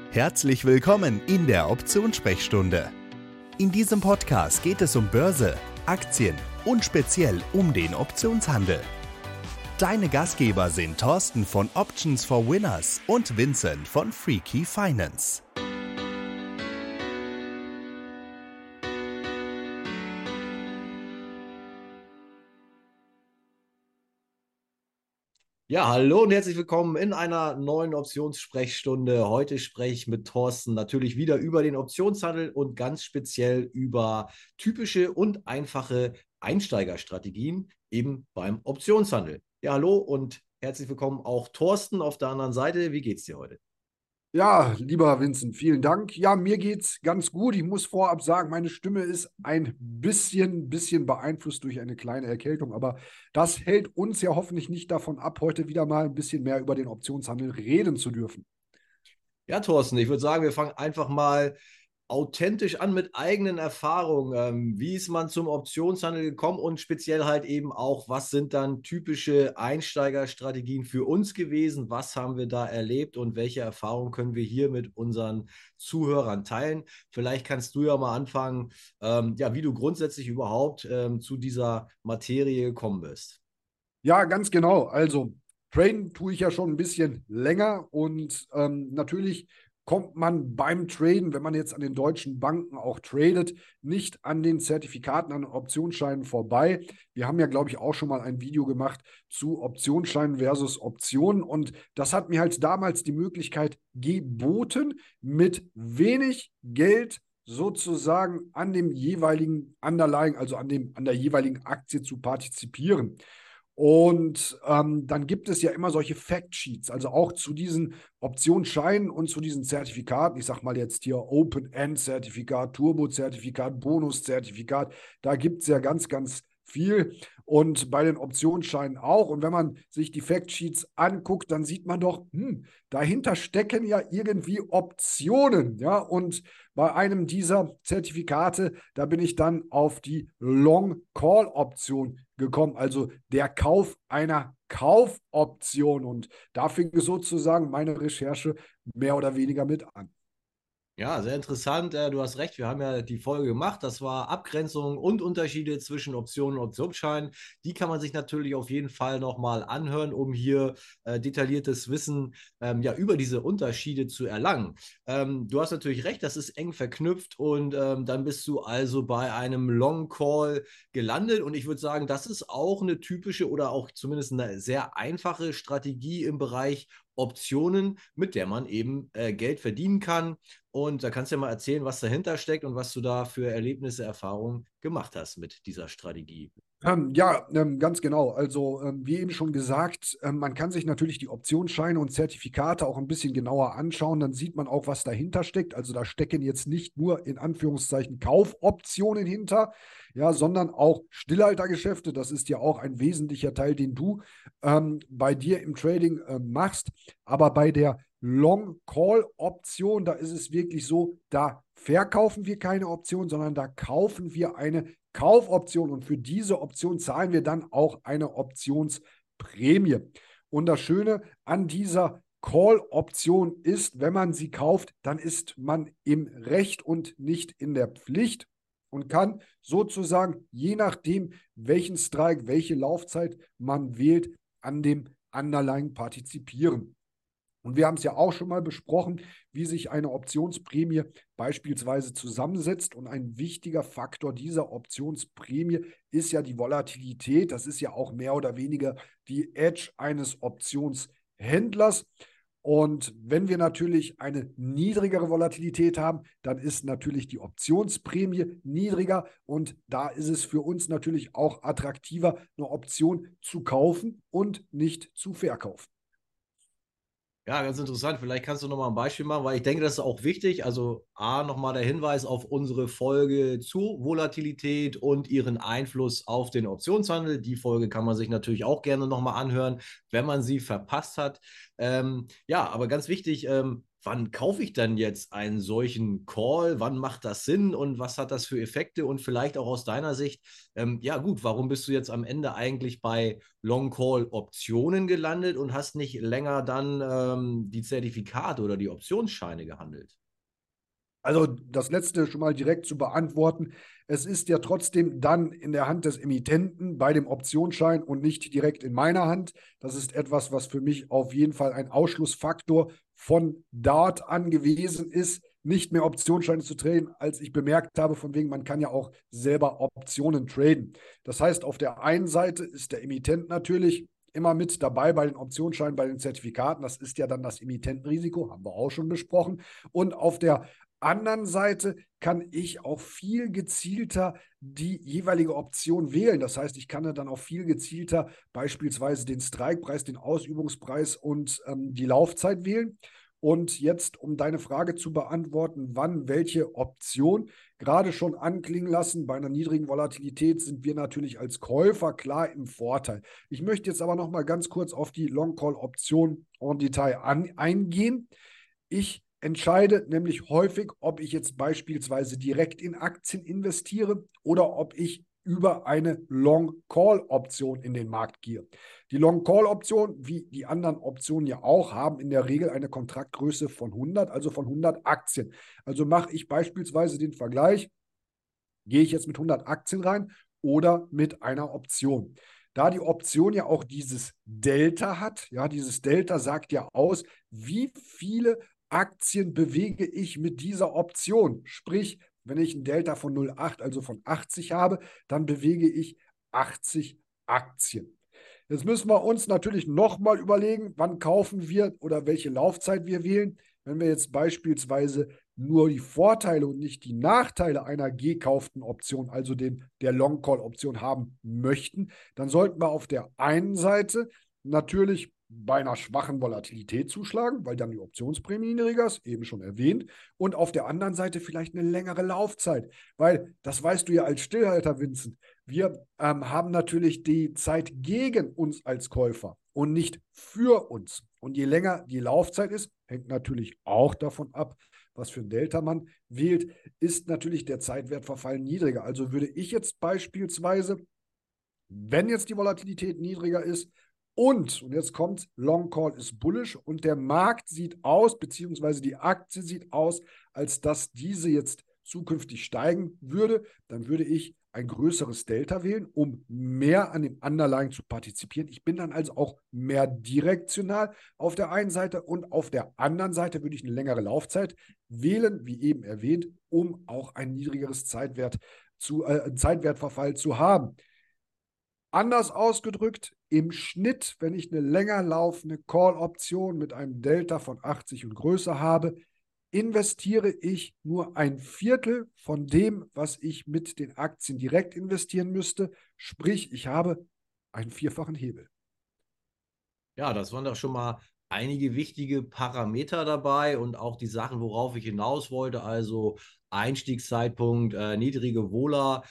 Herzlich willkommen in der Optionssprechstunde. In diesem Podcast geht es um Börse, Aktien und speziell um den Optionshandel. Deine Gastgeber sind Thorsten von Options for Winners und Vincent von Freaky Finance. Ja, hallo und herzlich willkommen in einer neuen Optionssprechstunde. Heute spreche ich mit Thorsten natürlich wieder über den Optionshandel und ganz speziell über typische und einfache Einsteigerstrategien eben beim Optionshandel. Ja, hallo und herzlich willkommen auch Thorsten auf der anderen Seite. Wie geht's dir heute? Ja, lieber Vincent, vielen Dank. Ja, mir geht's ganz gut. Ich muss vorab sagen, meine Stimme ist ein bisschen beeinflusst durch eine kleine Erkältung, aber das hält uns ja hoffentlich nicht davon ab, heute wieder mal ein bisschen mehr über den Optionshandel reden zu dürfen. Ja, Thorsten, ich würde sagen, wir fangen einfach mal authentisch an mit eigenen Erfahrungen. Wie ist man zum Optionshandel gekommen und speziell halt eben auch, was sind dann typische Einsteigerstrategien für uns gewesen? Was haben wir da erlebt und welche Erfahrungen können wir hier mit unseren Zuhörern teilen? Vielleicht kannst du ja mal anfangen, ja, wie du grundsätzlich überhaupt zu dieser Materie gekommen bist. Ja, ganz genau. Also, traden tue ich ja schon ein bisschen länger und natürlich kommt man beim Traden, wenn man jetzt an den deutschen Banken auch tradet, nicht an den Zertifikaten, an den Optionsscheinen vorbei. Wir haben ja, glaube ich, auch schon mal ein Video gemacht zu Optionsscheinen versus Optionen und das hat mir halt damals die Möglichkeit geboten, mit wenig Geld sozusagen an dem jeweiligen Underlying, also an der jeweiligen Aktie zu partizipieren. Und dann gibt es ja immer solche Factsheets, also auch zu diesen Optionsscheinen und zu diesen Zertifikaten. Ich sage mal jetzt hier Open-End-Zertifikat, Turbo-Zertifikat, Bonus-Zertifikat. Da gibt es ja ganz viel. Und bei den Optionsscheinen auch. Und wenn man sich die Factsheets anguckt, dann sieht man doch, dahinter stecken ja irgendwie Optionen. Ja, und bei einem dieser Zertifikate, da bin ich dann auf die Long-Call-Option gekommen, also der Kauf einer Kaufoption. Und da fing sozusagen meine Recherche mehr oder weniger mit an. Ja, sehr interessant. Du hast recht, wir haben ja die Folge gemacht. Das war Abgrenzung und Unterschiede zwischen Optionen und Optionsscheinen. Die kann man sich natürlich auf jeden Fall nochmal anhören, um hier detailliertes Wissen ja, über diese Unterschiede zu erlangen. Du hast natürlich recht, das ist eng verknüpft und dann bist du also bei einem Long Call gelandet. Und ich würde sagen, das ist auch eine typische oder auch zumindest eine sehr einfache Strategie im Bereich Optionen, mit der man eben Geld verdienen kann. Und da kannst du ja mal erzählen, was dahinter steckt und was du da für Erlebnisse, Erfahrungen gemacht hast mit dieser Strategie. Ja, ganz genau. Also, wie eben schon gesagt, man kann sich natürlich die Optionsscheine und Zertifikate auch ein bisschen genauer anschauen. Dann sieht man auch, was dahinter steckt. Also, da stecken jetzt nicht nur in Anführungszeichen Kaufoptionen hinter, ja, sondern auch Stillhaltergeschäfte. Das ist ja auch ein wesentlicher Teil, den du bei dir im Trading machst. Aber bei der Long-Call-Option, da ist es wirklich so, da verkaufen wir keine Option, sondern da kaufen wir eine Kaufoption und für diese Option zahlen wir dann auch eine Optionsprämie. Und das Schöne an dieser Call-Option ist, wenn man sie kauft, dann ist man im Recht und nicht in der Pflicht und kann sozusagen, je nachdem, welchen Strike, welche Laufzeit man wählt, an dem Underlying partizipieren. Und wir haben es ja auch schon mal besprochen, wie sich eine Optionsprämie beispielsweise zusammensetzt. Und ein wichtiger Faktor dieser Optionsprämie ist ja die Volatilität. Das ist ja auch mehr oder weniger die Edge eines Optionshändlers. Und wenn wir natürlich eine niedrigere Volatilität haben, dann ist natürlich die Optionsprämie niedriger. Und da ist es für uns natürlich auch attraktiver, eine Option zu kaufen und nicht zu verkaufen. Ja, ganz interessant. Vielleicht kannst du noch mal ein Beispiel machen, weil ich denke, das ist auch wichtig. Also A, nochmal der Hinweis auf unsere Folge zu Volatilität und ihren Einfluss auf den Optionshandel. Die Folge kann man sich natürlich auch gerne nochmal anhören, wenn man sie verpasst hat. Ja, aber ganz wichtig, wann kaufe ich dann jetzt einen solchen Call? Wann macht das Sinn und was hat das für Effekte? Und vielleicht auch aus deiner Sicht, ja gut, warum bist du jetzt am Ende eigentlich bei Long Call Optionen gelandet und hast nicht länger dann die Zertifikate oder die Optionsscheine gehandelt? Also das letzte schon mal direkt zu beantworten. Es ist ja trotzdem dann in der Hand des Emittenten bei dem Optionsschein und nicht direkt in meiner Hand. Das ist etwas, was für mich auf jeden Fall ein Ausschlussfaktor von dort an gewesen ist, nicht mehr Optionsscheine zu traden, als ich bemerkt habe, von wegen, man kann ja auch selber Optionen traden. Das heißt, auf der einen Seite ist der Emittent natürlich immer mit dabei bei den Optionsscheinen, bei den Zertifikaten. Das ist ja dann das Emittentenrisiko, haben wir auch schon besprochen. Und auf der anderen Seite kann ich auch viel gezielter die jeweilige Option wählen. Das heißt, ich kann dann auch viel gezielter beispielsweise den Strikepreis, den Ausübungspreis und die Laufzeit wählen. Und jetzt, um deine Frage zu beantworten, wann welche Option, gerade schon anklingen lassen, bei einer niedrigen Volatilität sind wir natürlich als Käufer klar im Vorteil. Ich möchte jetzt aber noch mal ganz kurz auf die Long-Call-Option en Detail eingehen. Ich entscheide nämlich häufig, ob ich jetzt beispielsweise direkt in Aktien investiere oder ob ich über eine Long-Call-Option in den Markt gehe. Die Long-Call-Option, wie die anderen Optionen ja auch, haben in der Regel eine Kontraktgröße von 100, also von 100 Aktien. Also mache ich beispielsweise den Vergleich, gehe ich jetzt mit 100 Aktien rein oder mit einer Option. Da die Option ja auch dieses Delta hat, ja, dieses Delta sagt ja aus, wie viele Aktien bewege ich mit dieser Option. Sprich, wenn ich ein Delta von 0,8, also von 80 habe, dann bewege ich 80 Aktien. Jetzt müssen wir uns natürlich nochmal überlegen, wann kaufen wir oder welche Laufzeit wir wählen. Wenn wir jetzt beispielsweise nur die Vorteile und nicht die Nachteile einer gekauften Option, also der Long-Call-Option haben möchten, dann sollten wir auf der einen Seite natürlich bei einer schwachen Volatilität zuschlagen, weil dann die Optionsprämie niedriger ist, eben schon erwähnt. Und auf der anderen Seite vielleicht eine längere Laufzeit, weil das weißt du ja als Stillhalter, Vincent. Wir haben natürlich die Zeit gegen uns als Käufer und nicht für uns. Und je länger die Laufzeit ist, hängt natürlich auch davon ab, was für ein Delta man wählt, ist natürlich der Zeitwertverfall niedriger. Also würde ich jetzt beispielsweise, wenn jetzt die Volatilität niedriger ist, und jetzt kommt, Long Call ist bullish und der Markt sieht aus, beziehungsweise die Aktie sieht aus, als dass diese jetzt zukünftig steigen würde, dann würde ich ein größeres Delta wählen, um mehr an dem Underlying zu partizipieren. Ich bin dann also auch mehr direktional auf der einen Seite und auf der anderen Seite würde ich eine längere Laufzeit wählen, wie eben erwähnt, um auch ein niedrigeres Zeitwertverfall zu haben. Anders ausgedrückt, im Schnitt, wenn ich eine länger laufende Call-Option mit einem Delta von 80 und größer habe, investiere ich nur ein Viertel von dem, was ich mit den Aktien direkt investieren müsste. Sprich, ich habe einen vierfachen Hebel. Ja, das waren doch schon mal einige wichtige Parameter dabei und auch die Sachen, worauf ich hinaus wollte. Also Einstiegszeitpunkt, niedrige Vola,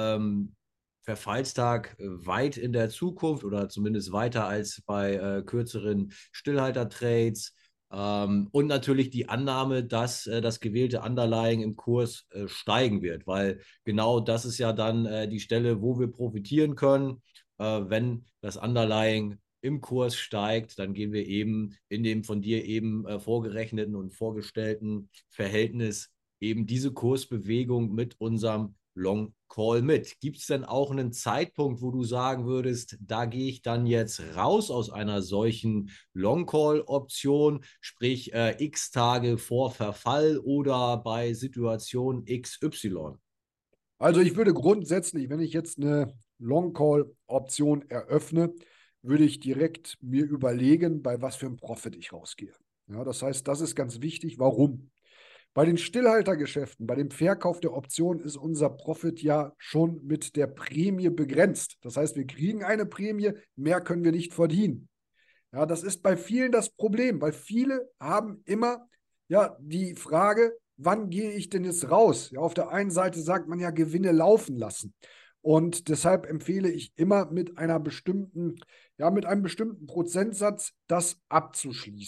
Verfallstag weit in der Zukunft oder zumindest weiter als bei kürzeren Stillhalter-Trades. Und natürlich die Annahme, dass das gewählte Underlying im Kurs steigen wird, weil genau das ist ja dann die Stelle, wo wir profitieren können. Wenn das Underlying im Kurs steigt, dann gehen wir eben in dem von dir eben vorgerechneten und vorgestellten Verhältnis eben diese Kursbewegung mit unserem Long Call mit. Gibt es denn auch einen Zeitpunkt, wo du sagen würdest, da gehe ich dann jetzt raus aus einer solchen Long Call Option, sprich x Tage vor Verfall oder bei Situation XY? Also ich würde grundsätzlich, wenn ich jetzt eine Long Call Option eröffne, würde ich direkt mir überlegen, bei was für einem Profit ich rausgehe. Ja, das heißt, das ist ganz wichtig. Warum? Bei den Stillhaltergeschäften, bei dem Verkauf der Option ist unser Profit ja schon mit der Prämie begrenzt. Das heißt, wir kriegen eine Prämie, mehr können wir nicht verdienen. Ja, das ist bei vielen das Problem, weil viele haben immer ja die Frage, wann gehe ich denn jetzt raus? Ja, auf der einen Seite sagt man ja Gewinne laufen lassen. Und deshalb empfehle ich immer mit einem bestimmten Prozentsatz das abzuschließen.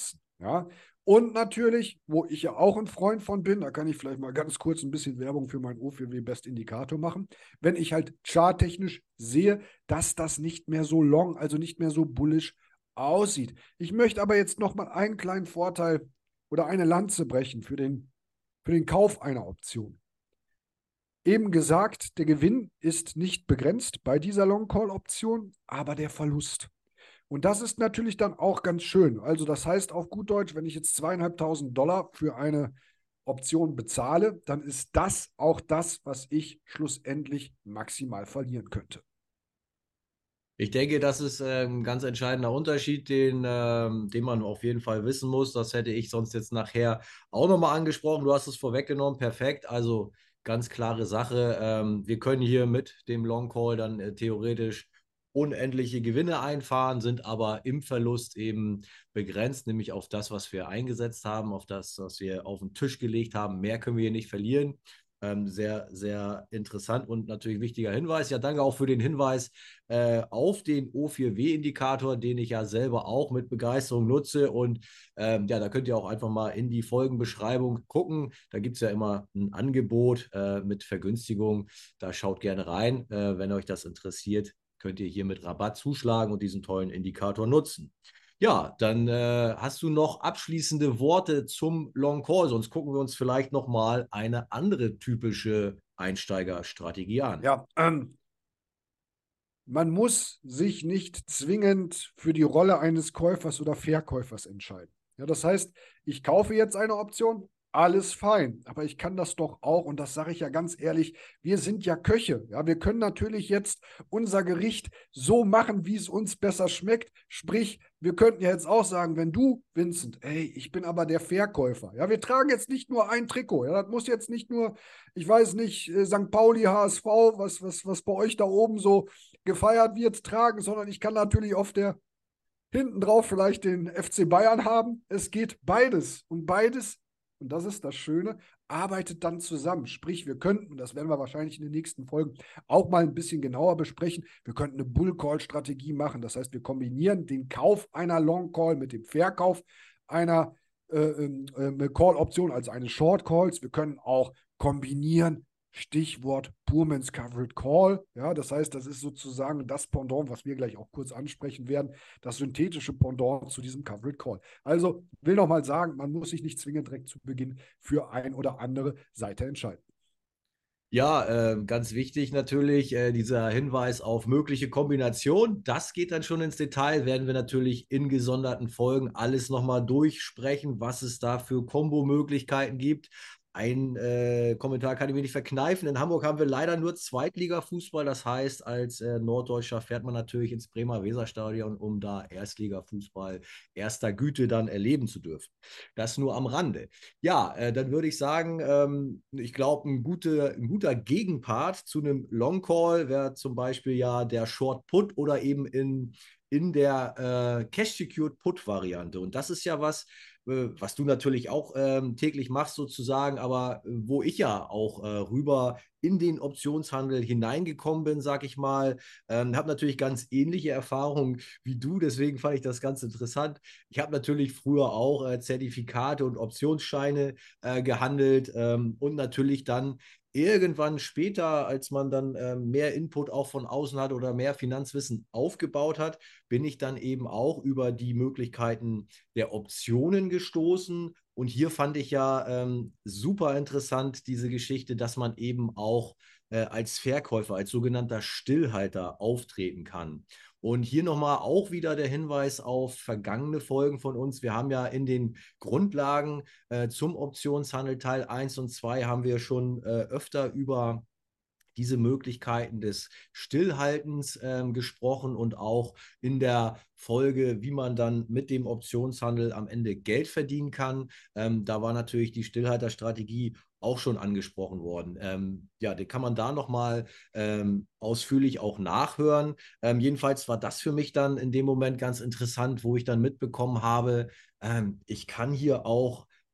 Ja, und natürlich, wo ich ja auch ein Freund von bin, da kann ich vielleicht mal ganz kurz ein bisschen Werbung für meinen O4W Best Indikator machen. Wenn ich halt charttechnisch sehe, dass das nicht mehr so long, also nicht mehr so bullish aussieht. Ich möchte aber jetzt noch mal einen kleinen Vorteil oder eine Lanze brechen für den Kauf einer Option. Eben gesagt, der Gewinn ist nicht begrenzt bei dieser Long Call Option, aber der Verlust. Und das ist natürlich dann auch ganz schön. Also das heißt auf gut Deutsch, wenn ich jetzt $2.500 für eine Option bezahle, dann ist das auch das, was ich schlussendlich maximal verlieren könnte. Ich denke, das ist ein ganz entscheidender Unterschied, den man auf jeden Fall wissen muss. Das hätte ich sonst jetzt nachher auch nochmal angesprochen. Du hast es vorweggenommen, perfekt. Also ganz klare Sache. Wir können hier mit dem Long Call dann theoretisch unendliche Gewinne einfahren, sind aber im Verlust eben begrenzt, nämlich auf das, was wir eingesetzt haben, auf das, was wir auf den Tisch gelegt haben. Mehr können wir hier nicht verlieren. Sehr, sehr interessant und natürlich wichtiger Hinweis. Ja, danke auch für den Hinweis auf den O4W-Indikator, den ich ja selber auch mit Begeisterung nutze. Und ja, da könnt ihr auch einfach mal in die Folgenbeschreibung gucken. Da gibt es ja immer ein Angebot mit Vergünstigung. Da schaut gerne rein. Wenn euch das interessiert, könnt ihr hier mit Rabatt zuschlagen und diesen tollen Indikator nutzen. Ja, dann hast du noch abschließende Worte zum Long Call, sonst gucken wir uns vielleicht nochmal eine andere typische Einsteigerstrategie an. Ja, man muss sich nicht zwingend für die Rolle eines Käufers oder Verkäufers entscheiden. Ja, das heißt, ich kaufe jetzt eine Option, alles fein, aber ich kann das doch auch, und das sage ich ja ganz ehrlich, wir sind ja Köche. Ja, wir können natürlich jetzt unser Gericht so machen, wie es uns besser schmeckt. Sprich, wir könnten ja jetzt auch sagen, wenn du, Vincent, hey, ich bin aber der Verkäufer. Ja, wir tragen jetzt nicht nur ein Trikot. Ja, das muss jetzt nicht nur, ich weiß nicht, St. Pauli, HSV, was bei euch da oben so gefeiert wird, tragen, sondern ich kann natürlich auf der hinten drauf vielleicht den FC Bayern haben. Es geht beides. Und beides, und das ist das Schöne, arbeitet dann zusammen. Sprich, wir könnten, das werden wir wahrscheinlich in den nächsten Folgen auch mal ein bisschen genauer besprechen, wir könnten eine Bull-Call-Strategie machen. Das heißt, wir kombinieren den Kauf einer Long-Call mit dem Verkauf einer Call-Option, also eines Short-Calls. Wir können auch kombinieren, Stichwort Poorman's Covered Call. Ja, das heißt, das ist sozusagen das Pendant, was wir gleich auch kurz ansprechen werden, das synthetische Pendant zu diesem Covered Call. Also will noch mal sagen, man muss sich nicht zwingend direkt zu Beginn für ein oder andere Seite entscheiden. Ja, ganz wichtig natürlich dieser Hinweis auf mögliche Kombination. Das geht dann schon ins Detail, werden wir natürlich in gesonderten Folgen alles nochmal durchsprechen, was es da für Kombo-Möglichkeiten gibt. Ein Kommentar kann ich mir nicht verkneifen. In Hamburg haben wir leider nur Zweitliga-Fußball. Das heißt, als Norddeutscher fährt man natürlich ins Bremer Weserstadion, um da Erstliga-Fußball erster Güte dann erleben zu dürfen. Das nur am Rande. Ja, dann würde ich sagen, ich glaube, ein guter Gegenpart zu einem Long Call wäre zum Beispiel ja der Short Put oder eben in der Cash-Secured Put-Variante. Und das ist ja was du natürlich auch täglich machst sozusagen, aber wo ich ja auch rüber in den Optionshandel hineingekommen bin, sag ich mal, habe natürlich ganz ähnliche Erfahrungen wie du, deswegen fand ich das ganz interessant. Ich habe natürlich früher auch Zertifikate und Optionsscheine gehandelt und natürlich dann irgendwann später, als man dann mehr Input auch von außen hat oder mehr Finanzwissen aufgebaut hat, bin ich dann eben auch über die Möglichkeiten der Optionen gestoßen. Und hier fand ich ja super interessant diese Geschichte, dass man eben auch als Verkäufer, als sogenannter Stillhalter auftreten kann. Und hier nochmal auch wieder der Hinweis auf vergangene Folgen von uns. Wir haben ja in den Grundlagen zum Optionshandel Teil 1 und 2 haben wir schon öfter über diese Möglichkeiten des Stillhaltens gesprochen und auch in der Folge, wie man dann mit dem Optionshandel am Ende Geld verdienen kann. Da war natürlich die Stillhalterstrategie auch schon angesprochen worden. Ja, den kann man da nochmal ausführlich auch nachhören. Jedenfalls war das für mich dann in dem Moment ganz interessant, wo ich dann mitbekommen habe, ich kann hier auch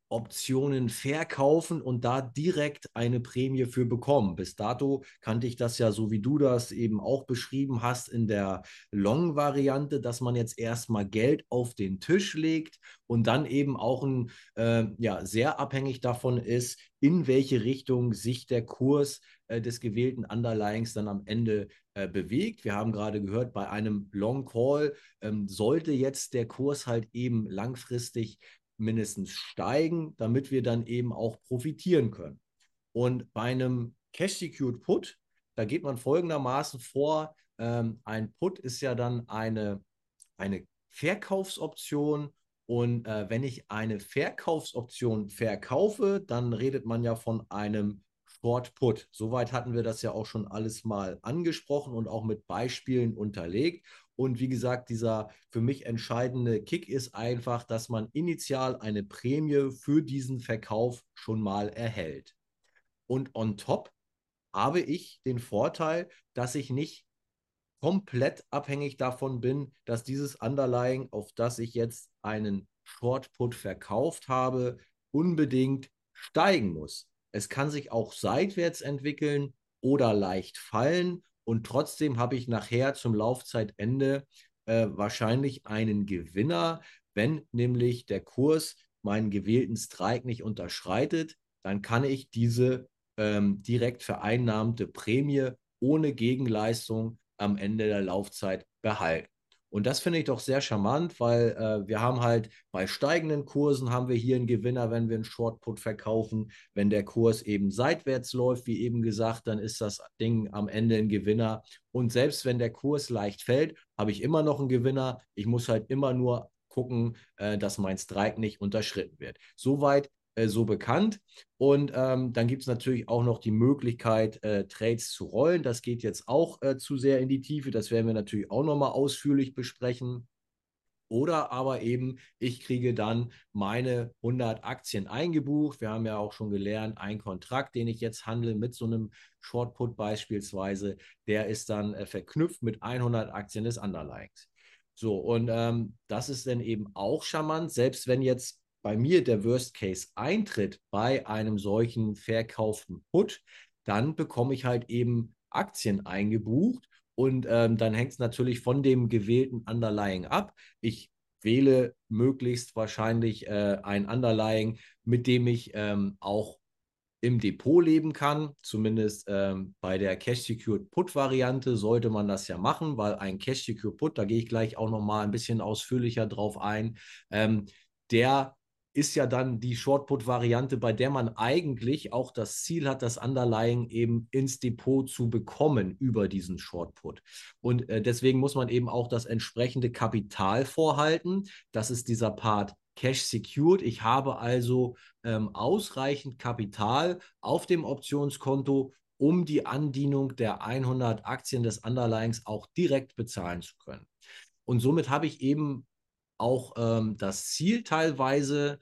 Optionen verkaufen und da direkt eine Prämie für bekommen. Bis dato kannte ich das ja, so wie du das eben auch beschrieben hast, in der Long-Variante, dass man jetzt erstmal Geld auf den Tisch legt und dann eben auch ja, sehr abhängig davon ist, in welche Richtung sich der Kurs des gewählten Underlyings dann am Ende bewegt. Wir haben gerade gehört, bei einem Long Call sollte jetzt der Kurs halt eben langfristig mindestens steigen, damit wir dann eben auch profitieren können. Und bei einem Cash-Secured Put, da geht man folgendermaßen vor, ein Put ist ja dann eine Verkaufsoption und wenn ich eine Verkaufsoption verkaufe, dann redet man ja von einem Short Put. Soweit hatten wir das ja auch schon alles mal angesprochen und auch mit Beispielen unterlegt. Und wie gesagt, dieser für mich entscheidende Kick ist einfach, dass man initial eine Prämie für diesen Verkauf schon mal erhält. Und on top habe ich den Vorteil, dass ich nicht komplett abhängig davon bin, dass dieses Underlying, auf das ich jetzt einen Short Put verkauft habe, unbedingt steigen muss. Es kann sich auch seitwärts entwickeln oder leicht fallen und trotzdem habe ich nachher zum Laufzeitende wahrscheinlich einen Gewinner, wenn nämlich der Kurs meinen gewählten Strike nicht unterschreitet, dann kann ich diese direkt vereinnahmte Prämie ohne Gegenleistung am Ende der Laufzeit behalten. Und das finde ich doch sehr charmant, weil wir haben halt bei steigenden Kursen haben wir hier einen Gewinner, wenn wir einen Shortput verkaufen. Wenn der Kurs eben seitwärts läuft, wie eben gesagt, dann ist das Ding am Ende ein Gewinner. Und selbst wenn der Kurs leicht fällt, habe ich immer noch einen Gewinner. Ich muss halt immer nur gucken, dass mein Strike nicht unterschritten wird. Soweit so bekannt. Und dann gibt es natürlich auch noch die Möglichkeit, Trades zu rollen. Das geht jetzt auch zu sehr in die Tiefe. Das werden wir natürlich auch nochmal ausführlich besprechen. Oder aber eben, ich kriege dann meine 100 Aktien eingebucht. Wir haben ja auch schon gelernt, ein Kontrakt, den ich jetzt handle mit so einem Shortput beispielsweise, der ist dann verknüpft mit 100 Aktien des Underlyings. So, und das ist dann eben auch charmant, selbst wenn jetzt bei mir der Worst Case eintritt bei einem solchen verkauften Put, dann bekomme ich halt eben Aktien eingebucht und dann hängt es natürlich von dem gewählten Underlying ab. Ich wähle möglichst wahrscheinlich ein Underlying, mit dem ich auch im Depot leben kann. Zumindest bei der Cash-Secured Put-Variante sollte man das ja machen, weil ein Cash-Secured Put, da gehe ich gleich auch noch mal ein bisschen ausführlicher drauf ein, der ist ja dann die Short-Put-Variante, bei der man eigentlich auch das Ziel hat, das Underlying eben ins Depot zu bekommen über diesen Short-Put. Und deswegen muss man eben auch das entsprechende Kapital vorhalten. Das ist dieser Part Cash Secured. Ich habe also ausreichend Kapital auf dem Optionskonto, um die Andienung der 100 Aktien des Underlyings auch direkt bezahlen zu können. Und somit habe ich eben auch das Ziel teilweise,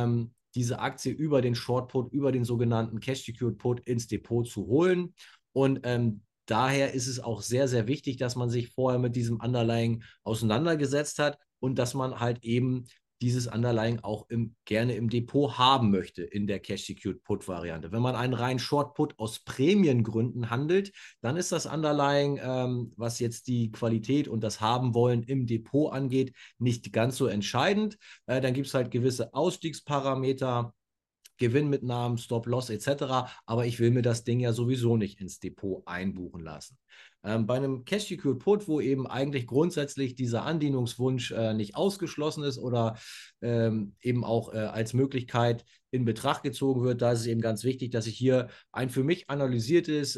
diese Aktie über den Short Put, über den sogenannten Cash Secured Put ins Depot zu holen. Und daher ist es auch sehr, sehr wichtig, dass man sich vorher mit diesem Underlying auseinandergesetzt hat und dass man halt eben dieses Underlying auch gerne im Depot haben möchte in der Cash-Secured Put-Variante. Wenn man einen reinen Short-Put aus Prämiengründen handelt, dann ist das Underlying, was jetzt die Qualität und das Haben-Wollen im Depot angeht, nicht ganz so entscheidend. Dann gibt es halt gewisse Ausstiegsparameter, Gewinnmitnahmen, Stop-Loss etc. Aber ich will mir das Ding ja sowieso nicht ins Depot einbuchen lassen. Bei einem Cash-Secured Put, wo eben eigentlich grundsätzlich dieser Andienungswunsch nicht ausgeschlossen ist oder eben auch als Möglichkeit in Betracht gezogen wird, da ist es eben ganz wichtig, dass ich hier ein für mich analysiertes,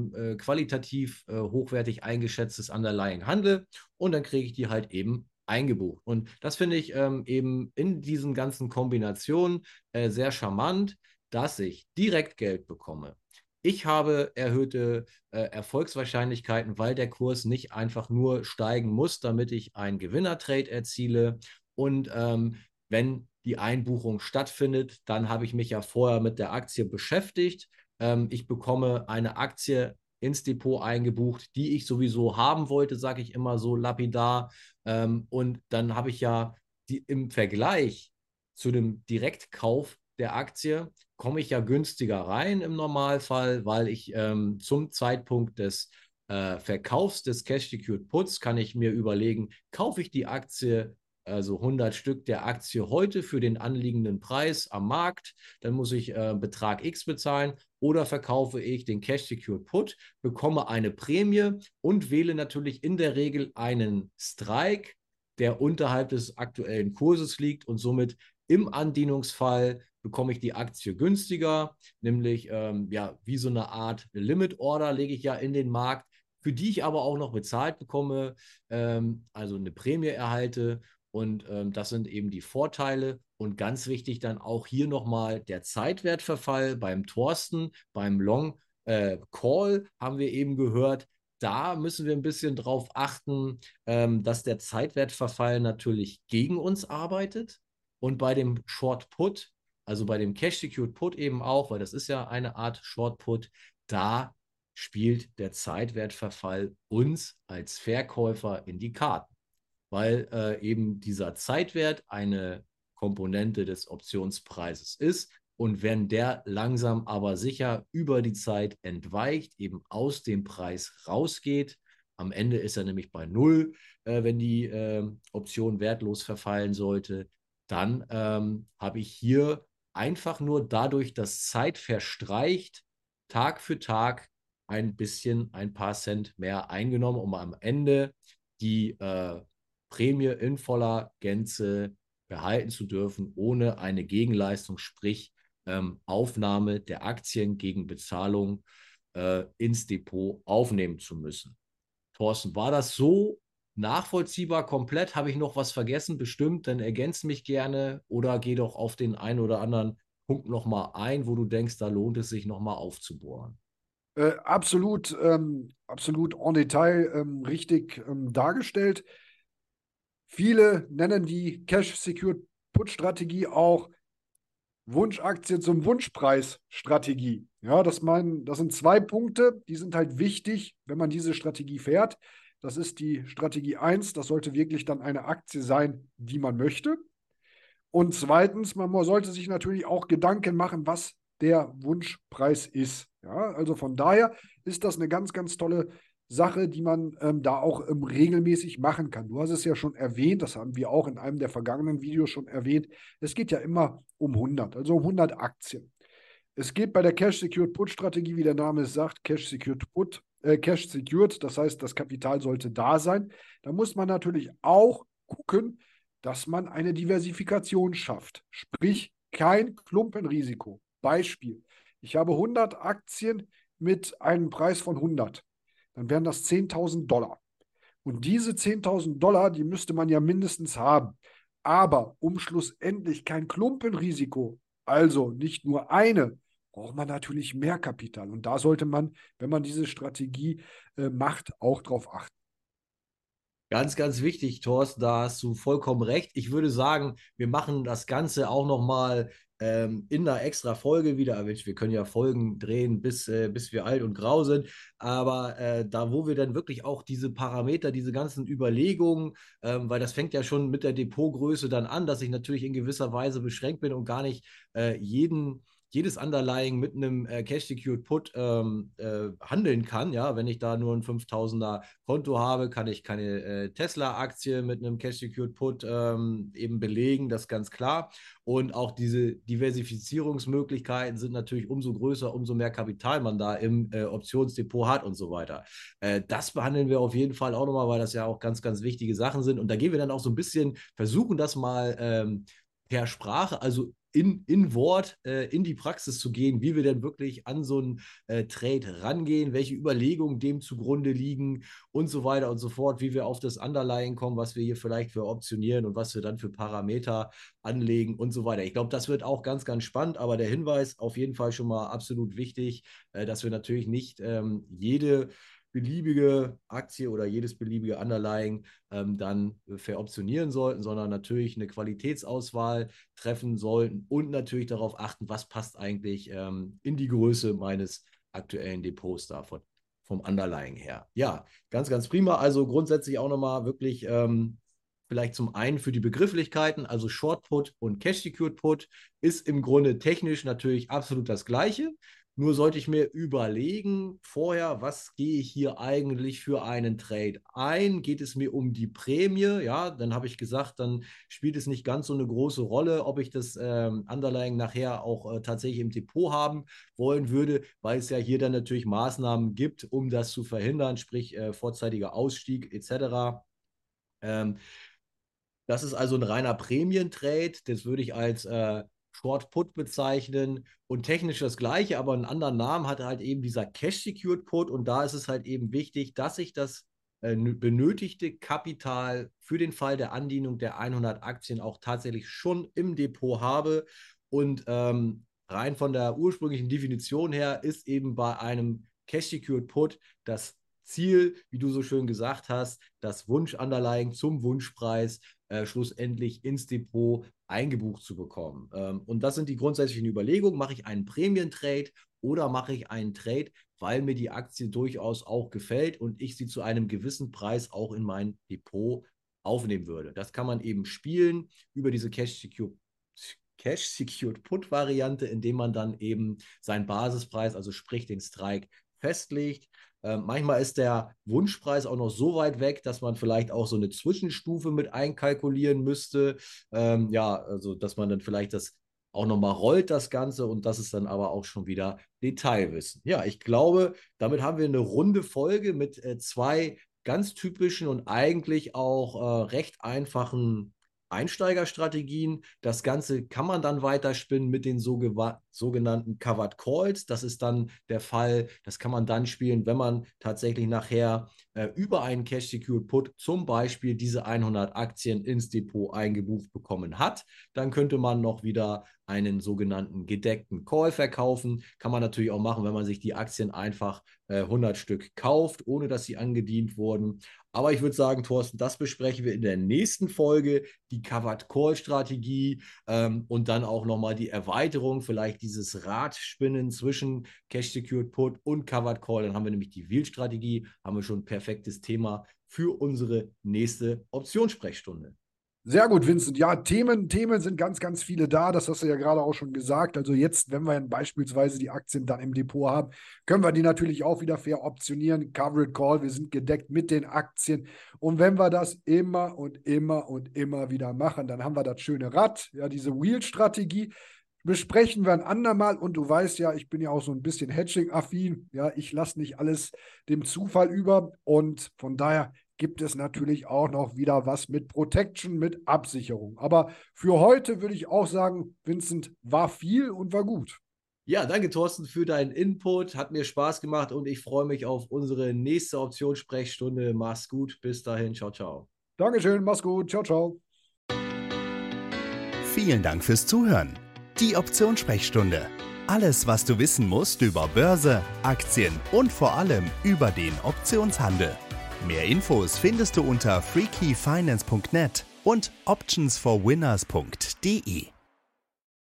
qualitativ hochwertig eingeschätztes Underlying handle und dann kriege ich die halt eben eingebucht. Und das finde ich eben in diesen ganzen Kombinationen sehr charmant, dass ich direkt Geld bekomme. Ich habe erhöhte Erfolgswahrscheinlichkeiten, weil der Kurs nicht einfach nur steigen muss, damit ich einen Gewinnertrade erziele. Und wenn die Einbuchung stattfindet, dann habe ich mich ja vorher mit der Aktie beschäftigt. Ich bekomme eine Aktie ins Depot eingebucht, die ich sowieso haben wollte, sage ich immer so lapidar. Und dann habe ich ja im Vergleich zu dem Direktkauf der Aktie komme ich ja günstiger rein im Normalfall, weil ich zum Zeitpunkt des Verkaufs des Cash-Secured Puts kann ich mir überlegen, kaufe ich die Aktie, also 100 Stück der Aktie heute für den anliegenden Preis am Markt, dann muss ich Betrag X bezahlen, oder verkaufe ich den Cash-Secured Put, bekomme eine Prämie und wähle natürlich in der Regel einen Strike, der unterhalb des aktuellen Kurses liegt, und somit im Andienungsfall bekomme ich die Aktie günstiger, nämlich ja, wie so eine Art Limit Order lege ich ja in den Markt, für die ich aber auch noch bezahlt bekomme, also eine Prämie erhalte. Und das sind eben die Vorteile. Und ganz wichtig dann auch hier nochmal der Zeitwertverfall beim Thorsten, beim Long Call haben wir eben gehört. Da müssen wir ein bisschen drauf achten, dass der Zeitwertverfall natürlich gegen uns arbeitet. Und bei dem Short Put, also bei dem Cash Secured Put eben auch, weil das ist ja eine Art Short Put, da spielt der Zeitwertverfall uns als Verkäufer in die Karten, weil eben dieser Zeitwert eine Komponente des Optionspreises ist. Und wenn der langsam aber sicher über die Zeit entweicht, eben aus dem Preis rausgeht, am Ende ist er nämlich bei Null, wenn die Option wertlos verfallen sollte, dann habe ich hier einfach nur dadurch, dass Zeit verstreicht, Tag für Tag ein bisschen, ein paar Cent mehr eingenommen, um am Ende die Prämie in voller Gänze behalten zu dürfen, ohne eine Gegenleistung, sprich Aufnahme der Aktien gegen Bezahlung ins Depot aufnehmen zu müssen. Thorsten, war das so nachvollziehbar komplett? Habe ich noch was vergessen? Bestimmt, dann ergänze mich gerne oder geh doch auf den einen oder anderen Punkt nochmal ein, wo du denkst, da lohnt es sich nochmal aufzubohren. Absolut en Detail richtig dargestellt. Viele nennen die Cash-Secured Put-Strategie auch Wunschaktie zum Wunschpreis-Strategie. Ja, das sind zwei Punkte, die sind halt wichtig, wenn man diese Strategie fährt. Das ist die Strategie 1, das sollte wirklich dann eine Aktie sein, die man möchte. Und zweitens, man sollte sich natürlich auch Gedanken machen, was der Wunschpreis ist. Ja, also von daher ist das eine ganz, ganz tolle Sache, die man da auch regelmäßig machen kann. Du hast es ja schon erwähnt, das haben wir auch in einem der vergangenen Videos schon erwähnt. Es geht ja immer um 100, also um 100 Aktien. Es geht bei der Cash-Secured Put-Strategie, wie der Name es sagt, Cash-Secured Put, Cash-Secured, das heißt, das Kapital sollte da sein. Da muss man natürlich auch gucken, dass man eine Diversifikation schafft, sprich kein Klumpenrisiko. Beispiel, ich habe 100 Aktien mit einem Preis von 100, dann wären das 10.000 Dollar. Und diese 10.000 Dollar, die müsste man ja mindestens haben. Aber um schlussendlich kein Klumpenrisiko, also nicht nur eine, braucht man natürlich mehr Kapital. Und da sollte man, wenn man diese Strategie macht, auch drauf achten. Ganz, ganz wichtig, Thorsten, da hast du vollkommen recht. Ich würde sagen, wir machen das Ganze auch nochmal in einer extra Folge wieder. Wir können ja Folgen drehen, bis wir alt und grau sind. Aber da, wo wir dann wirklich auch diese Parameter, diese ganzen Überlegungen, weil das fängt ja schon mit der Depotgröße dann an, dass ich natürlich in gewisser Weise beschränkt bin und gar nicht jedes Underlying mit einem Cash-Secured Put handeln kann. Ja, wenn ich da nur ein 5000er Konto habe, kann ich keine Tesla-Aktie mit einem Cash-Secured Put eben belegen, das ist ganz klar. Und auch diese Diversifizierungsmöglichkeiten sind natürlich umso größer, umso mehr Kapital man da im Optionsdepot hat und so weiter. Das behandeln wir auf jeden Fall auch nochmal, weil das ja auch ganz, ganz wichtige Sachen sind. Und da gehen wir dann auch so ein bisschen, versuchen das mal per Sprache, also in Wort in die Praxis zu gehen, wie wir denn wirklich an so einen Trade rangehen, welche Überlegungen dem zugrunde liegen und so weiter und so fort, wie wir auf das Underlying kommen, was wir hier vielleicht für optionieren und was wir dann für Parameter anlegen und so weiter. Ich glaube, das wird auch ganz, ganz spannend, aber der Hinweis auf jeden Fall schon mal absolut wichtig, dass wir natürlich nicht jede beliebige Aktie oder jedes beliebige Underlying dann veroptionieren sollten, sondern natürlich eine Qualitätsauswahl treffen sollten und natürlich darauf achten, was passt eigentlich in die Größe meines aktuellen Depots davon vom Underlying her. Ja, ganz, ganz prima. Also grundsätzlich auch nochmal wirklich vielleicht zum einen für die Begrifflichkeiten, also Short Put und Cash Secured Put ist im Grunde technisch natürlich absolut das Gleiche. Nur sollte ich mir überlegen vorher, was gehe ich hier eigentlich für einen Trade ein? Geht es mir um die Prämie? Ja, dann habe ich gesagt, dann spielt es nicht ganz so eine große Rolle, ob ich das Underlying nachher auch tatsächlich im Depot haben wollen würde, weil es ja hier dann natürlich Maßnahmen gibt, um das zu verhindern, sprich vorzeitiger Ausstieg etc. Das ist also ein reiner Prämientrade. Das würde ich als Short Put bezeichnen und technisch das gleiche, aber einen anderen Namen hat halt eben dieser Cash Secured Put und da ist es halt eben wichtig, dass ich das benötigte Kapital für den Fall der Andienung der 100 Aktien auch tatsächlich schon im Depot habe und rein von der ursprünglichen Definition her ist eben bei einem Cash Secured Put das Ziel, wie du so schön gesagt hast, das Wunsch-Underlying zum Wunschpreis schlussendlich ins Depot eingebucht zu bekommen. Und das sind die grundsätzlichen Überlegungen. Mache ich einen Prämientrade oder mache ich einen Trade, weil mir die Aktie durchaus auch gefällt und ich sie zu einem gewissen Preis auch in mein Depot aufnehmen würde. Das kann man eben spielen über diese Cash-Secured Put-Variante, indem man dann eben seinen Basispreis, also sprich den Strike, festlegt. Manchmal ist der Wunschpreis auch noch so weit weg, dass man vielleicht auch so eine Zwischenstufe mit einkalkulieren müsste. Also dass man dann vielleicht das auch nochmal rollt, das Ganze, und das ist dann aber auch schon wieder Detailwissen. Ja, ich glaube, damit haben wir eine runde Folge mit zwei ganz typischen und eigentlich auch recht einfachen Einsteigerstrategien. Das Ganze kann man dann weiterspinnen mit den sogenannten Covered Calls. Das ist dann der Fall, das kann man dann spielen, wenn man tatsächlich nachher über einen Cash Secured Put zum Beispiel diese 100 Aktien ins Depot eingebucht bekommen hat. Dann könnte man noch wieder einen sogenannten gedeckten Call verkaufen. Kann man natürlich auch machen, wenn man sich die Aktien einfach 100 Stück kauft, ohne dass sie angedient wurden. Aber ich würde sagen, Thorsten, das besprechen wir in der nächsten Folge, die Covered Call Strategie und dann auch nochmal die Erweiterung, vielleicht dieses Radspinnen zwischen Cash Secured Put und Covered Call. Dann haben wir nämlich die Wheel-Strategie, haben wir schon ein perfektes Thema für unsere nächste Optionssprechstunde. Sehr gut, Vincent. Ja, Themen sind ganz, ganz viele da. Das hast du ja gerade auch schon gesagt. Also jetzt, wenn wir beispielsweise die Aktien dann im Depot haben, können wir die natürlich auch wieder fair optionieren. Covered Call, wir sind gedeckt mit den Aktien. Und wenn wir das immer und immer und immer wieder machen, dann haben wir das schöne Rad, ja, diese Wheel-Strategie. Besprechen wir ein andermal. Und du weißt ja, ich bin ja auch so ein bisschen Hedging-affin. Ja, ich lasse nicht alles dem Zufall über. Und von daher gibt es natürlich auch noch wieder was mit Protection, mit Absicherung. Aber für heute würde ich auch sagen, Vincent, war viel und war gut. Ja, danke Thorsten für deinen Input. Hat mir Spaß gemacht und ich freue mich auf unsere nächste Optionssprechstunde. Mach's gut. Bis dahin. Ciao, ciao. Dankeschön. Mach's gut. Ciao, ciao. Vielen Dank fürs Zuhören. Die Optionssprechstunde. Alles, was du wissen musst über Börse, Aktien und vor allem über den Optionshandel. Mehr Infos findest du unter freakyfinance.net und optionsforwinners.de.